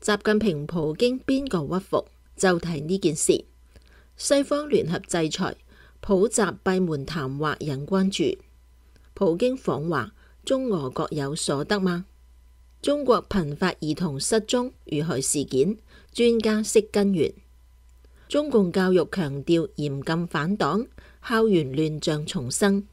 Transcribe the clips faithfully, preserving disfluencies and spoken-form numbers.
習近平、普京邊個屈服？就睇呢件事。西方聯合制裁，普習閉門談話引關注。普京訪華，中俄各有所得嗎？中國頻發兒童失蹤遇害事件，專家析根源。中共教育強調嚴禁反黨，校園亂象叢生。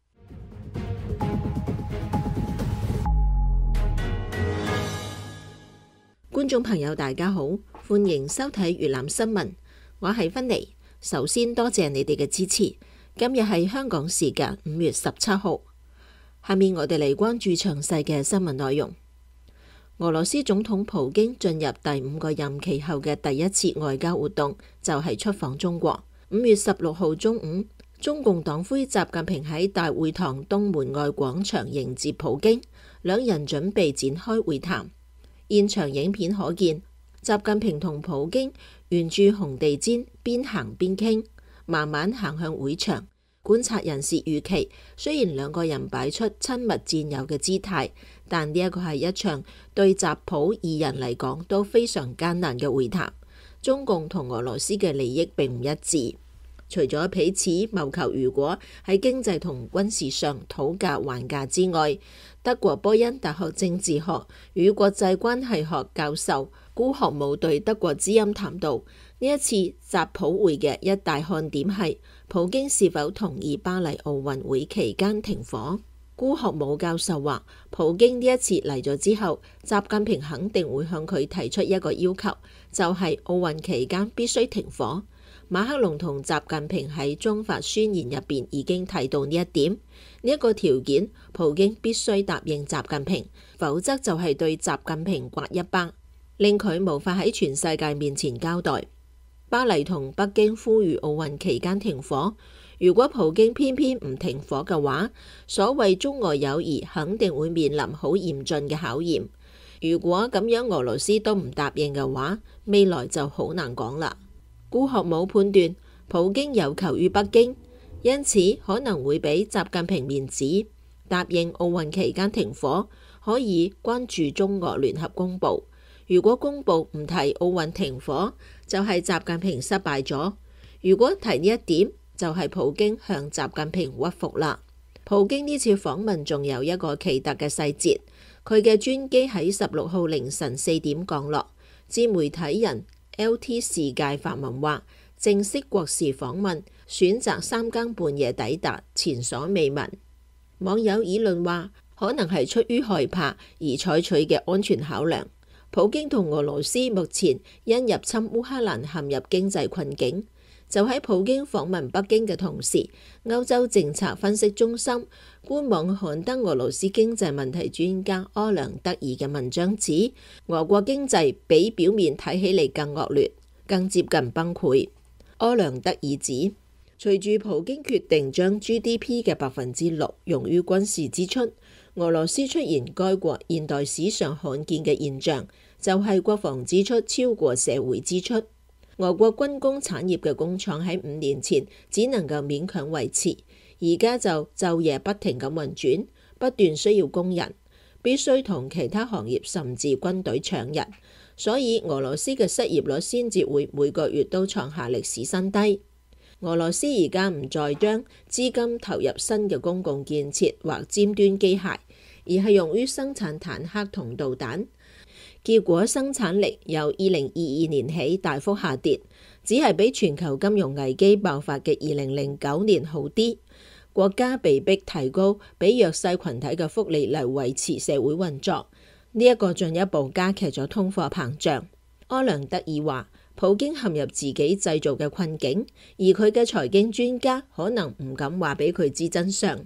觀眾朋友大家好，歡迎收睇粵覽新聞，我係芬妮。首先多謝你哋嘅支持。今日係香港時間五月十七號，下面我哋嚟關注詳細嘅新聞內容。俄羅斯總統普京進入第五個任期後嘅第一次外交活動就係出訪中國。五月十六號中午，中共黨魁習近平喺大會堂東門外廣場迎接普京，兩人準備展開會談。現場影片可見，習近平同普京沿住紅地毯邊行邊傾，慢慢行向會場。觀察人士預期，雖然兩個人擺出親密戰友嘅姿態，但呢一個係一場對習普二人嚟講都非常艱難嘅會談。中共同俄羅斯嘅利益並唔一致，除咗彼此謀求如果喺經濟同軍事上討價還價之外，德國波恩大學政治學與國際關係學教授辜學武對德國之音談到，呢一次習普會嘅一大看點係普京是否同意巴黎奧運會期間停火。辜學武教授話，普京呢一次嚟咗之後，習近平肯定會向佢提出一個要求，就係奧運期間必須停火。馬克龍同習近平喺中法宣言入邊已經提到呢一點，呢一個條件，普京必須答應習近平，否則就係對習近平刮一巴，令佢無法喺全世界面前交代。巴黎同北京呼籲奧運期間停火，如果普京偏偏唔停火嘅話，所謂中俄友誼肯定會面臨好嚴峻嘅考驗。如果咁樣俄羅斯都唔答應嘅話，未來就好難講啦。辜學武判斷普京有求於北京，因此可能會俾習近平面子，答應奧運期間停火，可以關注中俄聯合公佈。如果公佈唔提奧運停火，就係習近平失敗咗；如果提呢一點，就係普京向習近平屈服啦。普京呢次訪問仲有一個奇特嘅細節，佢嘅專機喺十六號凌晨四點降落。自媒體人 L T 世界發文話，正式國事訪問選擇三更半夜抵達，前所未聞。網友議論話，可能係出於害怕而採取嘅安全考量。普京同俄羅斯目前因入侵烏克蘭陷入經濟困境。就喺普京訪問北京嘅同時，歐洲政策分析中心官網刊登俄羅斯經濟問題專家柯良德爾嘅文章指，俄國經濟比表面睇起嚟更惡劣，更接近崩潰。柯良德爾指，隨住普京決定將 G D P 嘅百分之六用於軍事支出，俄羅斯出現該國現代史上罕見嘅現象，就係、是、國防支出超過社會支出。俄國軍工產業嘅工廠喺五年前只能夠勉強維持，而家就晝夜不停咁運轉，不斷需要工人，必須同其他行業甚至軍隊搶人，所以俄羅斯嘅失業率先至會每個月都創下歷史新低。俄羅斯而家唔再將資金投入新嘅公共建設或尖端機械，而係用於生產坦克同導彈。結果生產力由二零二二年起大幅下跌，只係比全球金融危機爆發嘅二零零九年好啲。國家被迫提高俾弱勢群體嘅福利嚟維持社會運作，呢、這、一個進一步加劇咗通貨膨脹。柯良德爾話，普京陷入自己製造嘅困境，而佢嘅財經專家可能唔敢話俾佢知真相。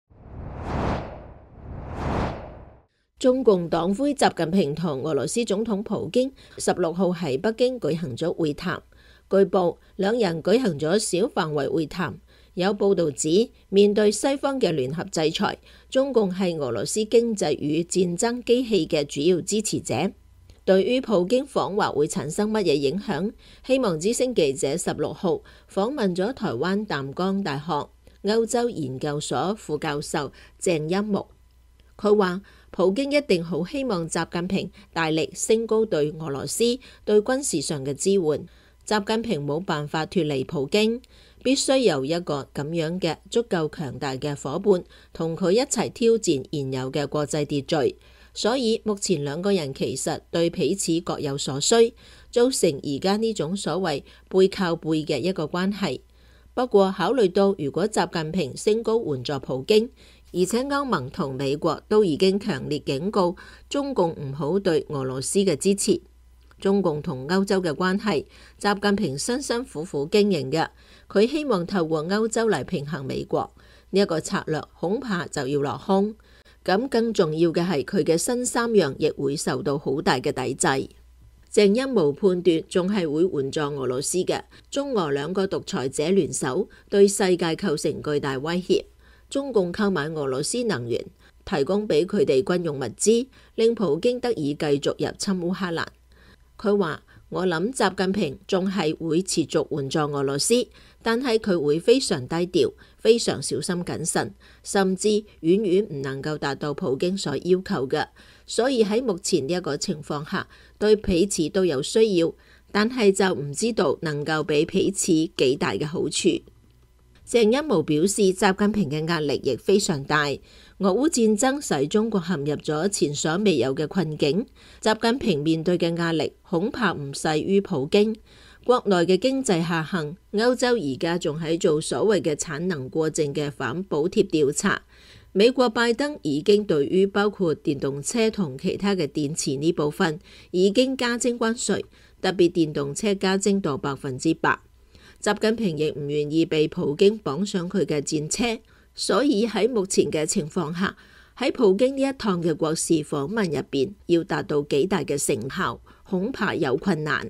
中共黨魁習近平同俄羅斯總統普京十六號喺北京舉行咗會談，據報兩人舉行咗小範圍會談。有報道指，面對西方嘅聯合制裁，中共係俄羅斯經濟與戰爭機器嘅主要支持者。對於普京訪華會產生乜嘢影響，希望之聲記者十六號訪問咗台灣淡江大學歐洲研究所副教授鄭一木。佢話普京一定好希望習近平大力升高對俄羅斯對軍事上嘅支援。習近平冇辦法脫離普京，必須有一個咁樣嘅足夠強大嘅夥伴同佢一齊挑戰現有嘅國際秩序。所以目前兩個人其實對彼此各有所需，造成而家呢種所謂背靠背嘅一個關係。不過考慮到如果習近平升高援助普京，而且歐盟同美國都已經強烈警告中共唔好對俄羅斯嘅支持，中共同歐洲嘅關係，習近平辛辛苦苦經營嘅，佢希望透過歐洲嚟平衡美國，呢一個策略恐怕就要落空。咁更重要嘅係佢嘅新三樣亦會受到好大嘅抵制。鄭欽模判斷仲係會援助俄羅斯嘅，中俄兩個獨裁者聯手對世界構成巨大威脅。中共購買俄羅斯能源，提供俾佢哋軍用物資，令普京得以繼續入侵烏克蘭。佢話：我諗習近平仲係會持續援助俄羅斯，但係佢會非常低調，非常小心謹慎，甚至遠遠唔能夠達到普京所要求嘅。所以喺目前呢一個情況下，對彼此都有需要，但係就唔知道能夠俾彼此幾大嘅好處。鄭欽模表示，習近平嘅壓力亦非常大。俄烏戰爭使中國陷入咗前所未有嘅困境，習近平面對嘅壓力恐怕唔細於普京。國內嘅經濟下行，歐洲而家仲喺做所謂嘅產能過剩嘅反補貼調查。美國拜登已經對於包括電動車同其他嘅電池呢部分已經加徵關稅，特別電動車加徵到百分之百。習近平亦唔願意被普京綁上佢嘅戰車，所以喺目前嘅情況下，喺普京呢一趟嘅國事訪問入邊，要達到幾大嘅成效，恐怕有困難。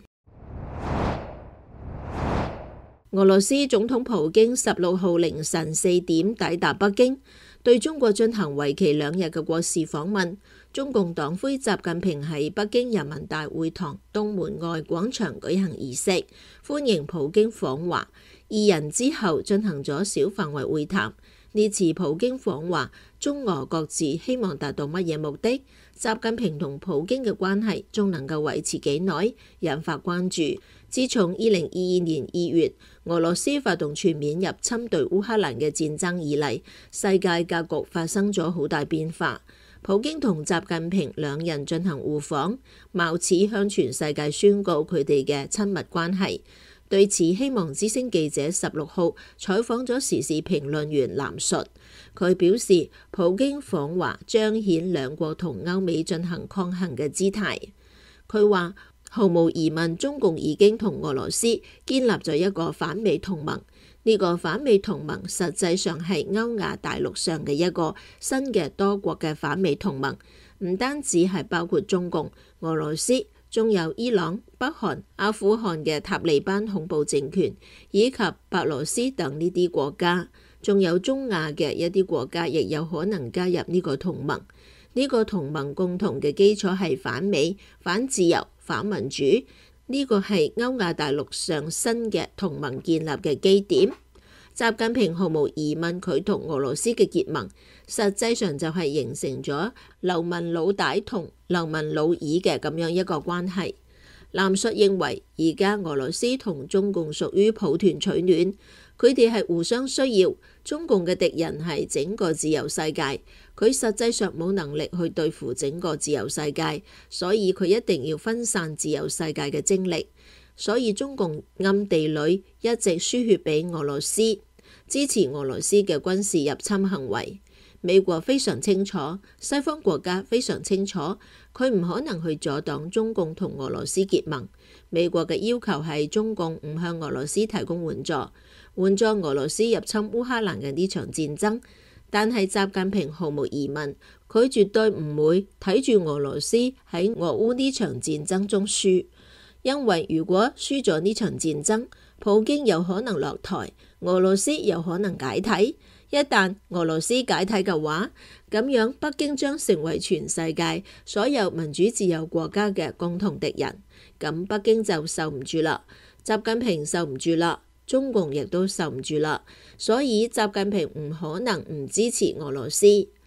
俄羅斯總統普京十六號凌晨四點抵達北京，對中國進行為期兩日嘅國事訪問。中共黨魁習近平喺北京人民大會堂東門外廣場舉行儀式，歡迎普京訪華。二人之後進行咗小範圍會談。呢次普京訪華，中俄各自希望達到乜嘢目的？習近平同普京嘅關係仲能夠維持幾耐？引發關注。自從二零二二年二月俄羅斯發動全面入侵對烏克蘭嘅戰爭以嚟，世界格局發生咗好大變化。普京同習近平兩人進行互訪，貌似向全世界宣告佢哋嘅親密關係。對此，希望之聲記者十六號採訪咗時事評論員藍述，佢表示普京訪華彰顯兩國同歐美進行抗衡嘅姿態。佢話毫無疑問，中共已經同俄羅斯建立咗一個反美同盟。呢個反美同盟實際上係歐亞大陸上嘅一個新嘅多國嘅反美同盟，唔單止係包括中共、俄羅斯，仲有伊朗、北韓、阿富汗嘅塔利班恐怖政權，以及白羅斯等呢啲國家，仲有中亞嘅一啲國家亦有可能加入呢個同盟。呢個同盟共同嘅基礎係反美、反自由、反民主。呢個係歐亞大陸上新嘅同盟建立嘅基點。習近平毫無疑問，佢同俄羅斯嘅結盟，實際上就係形成咗流氓老大同流氓老二嘅咁樣一個關係。藍述認為，而家俄羅斯同中共屬於抱團取暖，佢哋係互相需要。中共嘅敵人係整個自由世界，佢實際上冇能力去對付整個自由世界，所以佢一定要分散自由世界嘅精力。所以中共暗地裏一直輸血俾俄羅斯，支持俄羅斯嘅軍事入侵行為。美國非常清楚，西方國家非常清楚，佢唔可能去阻擋中共同俄羅斯結盟。美國嘅要求係中共唔向俄羅斯提供援助，援助俄羅斯入侵烏克蘭嘅呢場戰爭。但係習近平毫無疑問，佢絕對唔會睇住俄羅斯喺俄烏呢場戰爭中輸，因為如果輸咗呢場戰爭，普京有可能落台，俄羅斯有可能解體。一旦俄羅斯解體嘅話，咁樣北京將成為全世界所有民主自由國家嘅共同敵人，咁北京就受唔住啦，習近平受唔住啦，中共亦都受唔住啦，所以習近平唔可能唔支持俄羅斯。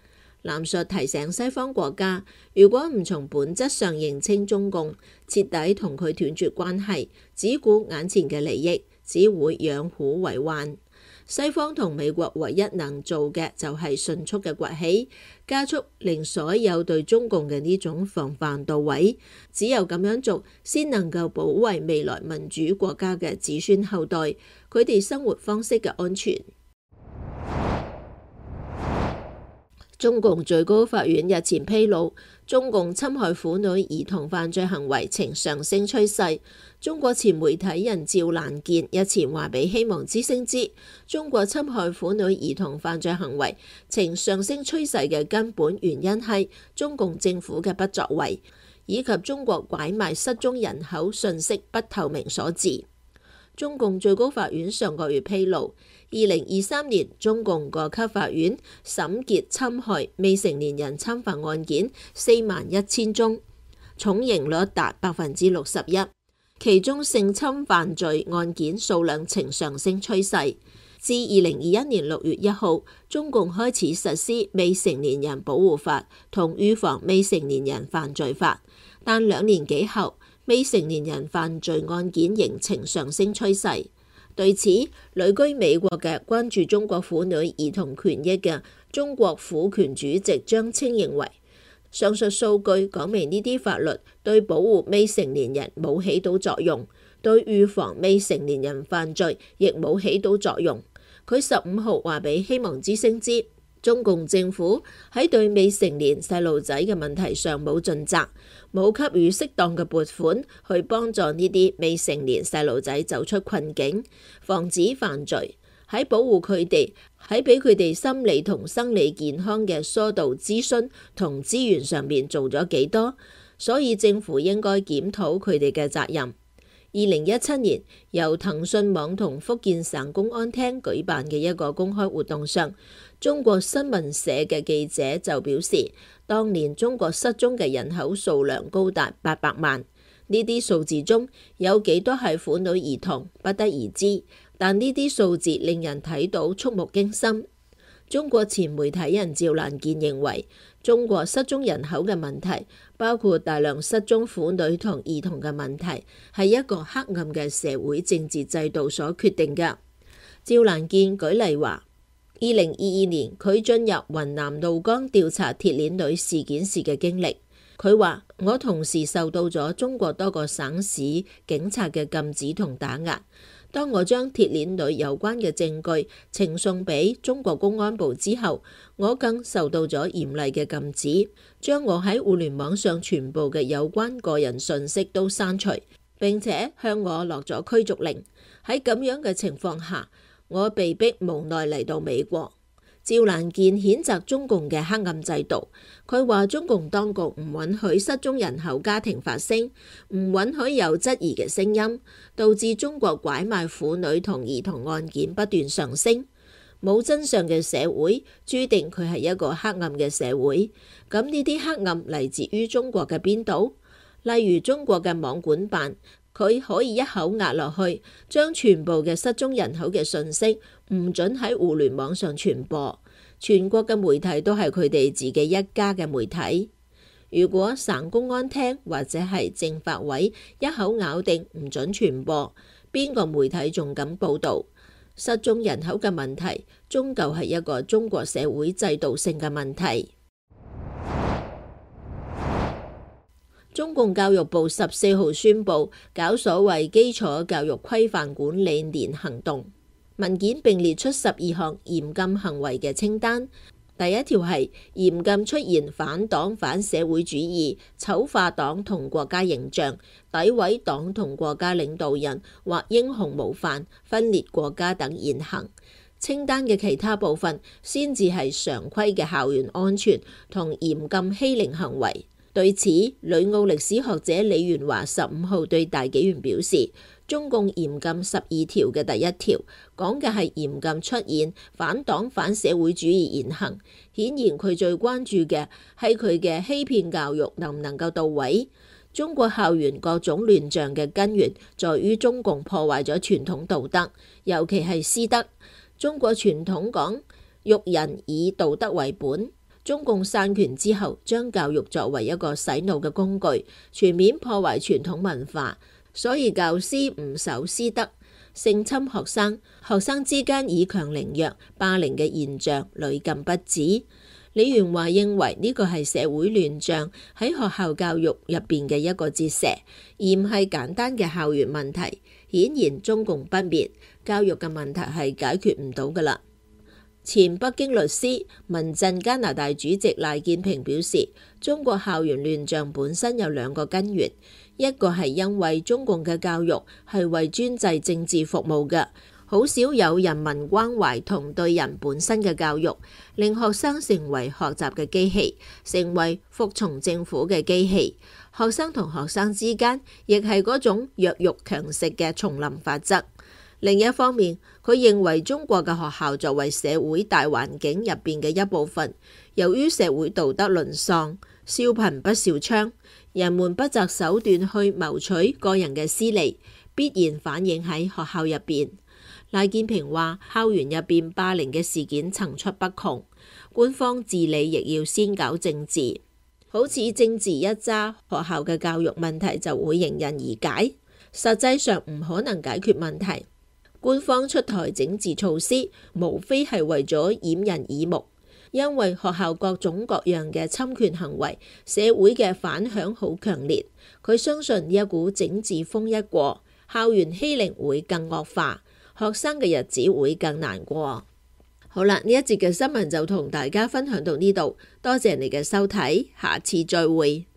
藍述提醒西方國家，如果唔從本質上認清中共，徹底同佢斷絕關係，只顧眼前嘅利益，只會養虎為患。西方同美國唯一能做嘅就係迅速嘅崛起，加速令所有對中共嘅呢種防範到位。只有咁樣做，先能夠保衛未來民主國家嘅子孫後代，佢哋生活方式嘅安全。中共最高法院日前披露，中共侵害婦女兒童犯罪行為呈上升趨勢。中國前媒體人趙蘭健日前話俾希望之聲知，中國侵害婦女兒童犯罪行為呈上升趨勢嘅根本原因係中共政府嘅不作為，以及中國拐賣失蹤人口信息不透明所致。中共最高法院上個月披露，二零二三年中共各級法院審結侵害未成年人侵犯案件四萬一千宗，重刑率達百分之六十一，其中性侵犯罪案件數量呈上升趨勢。自二零二一年六月一號，中共開始實施未成年人保護法同預防未成年人犯罪法，但兩年幾後，未成年人犯罪案件仍呈上升趨勢。對此，旅居美國嘅關注中國婦女兒童權益嘅中國婦權主席張青認為，上述數據講明呢啲法律對保護未成年人冇起到作用，對預防未成年人犯罪亦冇起到作用。佢十五號話俾希望之聲知，中共政府喺對未成年細路仔嘅問題上冇盡責，冇給予適當嘅撥款去幫助呢啲未成年細路仔走出困境，防止犯罪。喺保護佢哋，喺俾佢哋心理同生理健康嘅疏導諮詢同資源上面做咗幾多？所以政府應該檢討佢哋嘅責任。二零一七年由騰訊網同福建省公安廳舉辦嘅一個公開活動上，中國新聞社嘅記者就表示，當年中國失蹤嘅人口數量高達八百萬，呢啲數字中有幾多係婦女兒童不得而知，但呢啲數字令人睇到觸目驚心。中國前媒體人趙蘭健認為，中國失蹤人口嘅問題，包括大量失蹤婦女同兒童嘅問題，係一個黑暗嘅社會政治制度所決定嘅。趙蘭健舉例話，二零二二年佢進入雲南怒江調查鐵鏈女事件時嘅經歷，佢話，我同時受到咗中國多個省市警察嘅禁止同打壓。當我將鐵鏈女有關嘅證據呈送俾中國公安部之後，我更受到咗嚴厲嘅禁止，將我喺互聯網上傳播嘅有關個人信息都刪除，並且向我落咗驅逐令。喺咁樣嘅情況下，我被逼無奈嚟到美國。趙蘭健譴責中共嘅黑暗制度，佢話中共當局唔允許失蹤人口家庭發聲，唔允許有質疑嘅聲音，導致中國拐賣婦女同兒童案件不斷上升。冇真相嘅社會，注定佢係一個黑暗嘅社會。咁呢啲黑暗嚟自於中國嘅邊度？例如中國嘅網管辦，佢可以一口壓落去，將全部嘅失蹤人口嘅信息唔准喺互聯網上傳播。全國嘅媒體都係佢哋自己一家嘅媒體。如果省公安廳或者係政法委一口咬定唔准傳播，邊個媒體仲敢報導？失蹤人口嘅問題，終究係一個中國社會制度性嘅問題。中共教育部十四號宣布搞所謂基礎教育規範管理年行動，文件並列出十二項嚴禁行為嘅清單。第一條係嚴禁出現反黨反社會主義、醜化黨同國家形象、詆毀黨同國家領導人或英雄模範、分裂國家等言行。清單嘅其他部分先至係常規嘅校園安全同嚴禁欺凌行為。對此，旅澳歷史學者李元華十五號對大紀元表示，中共嚴禁十二條嘅第一條講嘅係嚴禁出現反黨反社會主義言行，顯然佢最關注嘅係佢嘅欺騙教育能唔能夠到位。中國校園各種亂象嘅根源在於中共破壞咗傳統道德，尤其係師德。中國傳統講育人以道德為本。 中共散權之後，將教育作為一個洗腦嘅工具，全面破壞傳統文化，所以教師唔守師德，性侵學生，學生之間以強凌弱、霸凌嘅現象屢禁不止。李元華認為呢個係社會亂象喺學校教育入邊嘅一個折射，而唔係簡單嘅校園問題。顯然中共不滅，教育嘅問題係解決唔到噶啦。前北京律師、民陣加拿大主席賴建平表示，中國校園亂象本身有兩個根源，一個係因為中共嘅教育係為專制政治服務嘅。好少有人民關懷同對人本身嘅教育，令學生成為學習嘅機器，成為服從政府嘅機器。學生同學生之間亦係嗰種弱肉強食嘅叢林法則。另一方面，佢認為中國嘅學校作為社會大環境入邊嘅一部分，由於社會道德淪喪，笑貧不笑娼，人們不擇手段去謀取個人嘅私利，必然反映喺學校入邊。賴建平話：校園入邊霸凌嘅事件層出不窮，官方治理亦要先搞政治。好似政治一揸，學校嘅教育問題就會迎刃而解，實際上唔可能解決問題。官方出台整治措施，無非係為咗掩人耳目，因為學校各種各樣嘅侵權行為，社會嘅反響好強烈。佢相信呢一股整治風一過，校園欺凌會更惡化，學生嘅日子會更難過。好啦，呢一節嘅新聞就同大家分享到呢度，多謝你嘅收睇，下次再會。